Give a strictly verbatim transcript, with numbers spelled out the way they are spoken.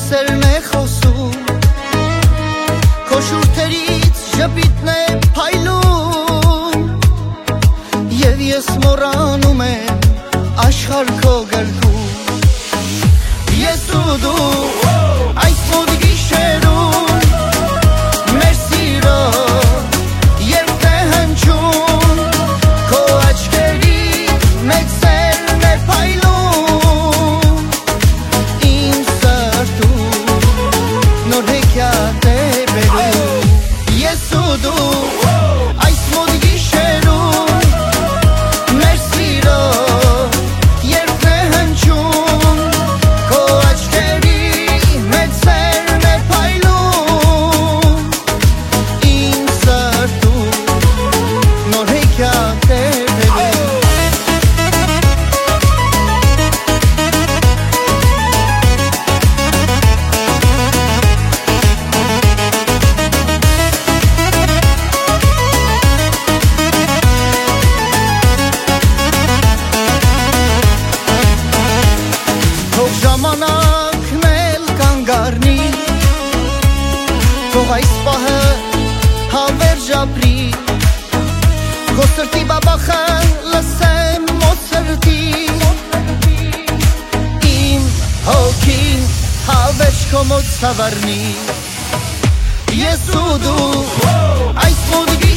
սերն է խոսում, քո շուրթերից ժպիտն է փայլում, և ես մոռանում եմ աշխարհ քո գրքում։ Ես ու դու այս մոտ գիշերում մեր սիրո երգ է հնչում, քո աչքերի մեջ սերն է փայլում, իմ սրտում նոր հեքիաթ է բերում։ Ես ու դու այս մոտ գիշերում մեր սիրո երգ է հնչում, քո աչքերի մեջ սերն է փայլում, իմ սրտում նոր հեքիաթ է բերում։ Թող ժամանակն էլ կանգ առնի, թող այս պահը հավերժ ապրի, քո սրտի բաբախը լսեմ մոտ սրտի, իմ հոգին հավերժ քո մոտ ցավառնի։ Ես ու դու այս մոտ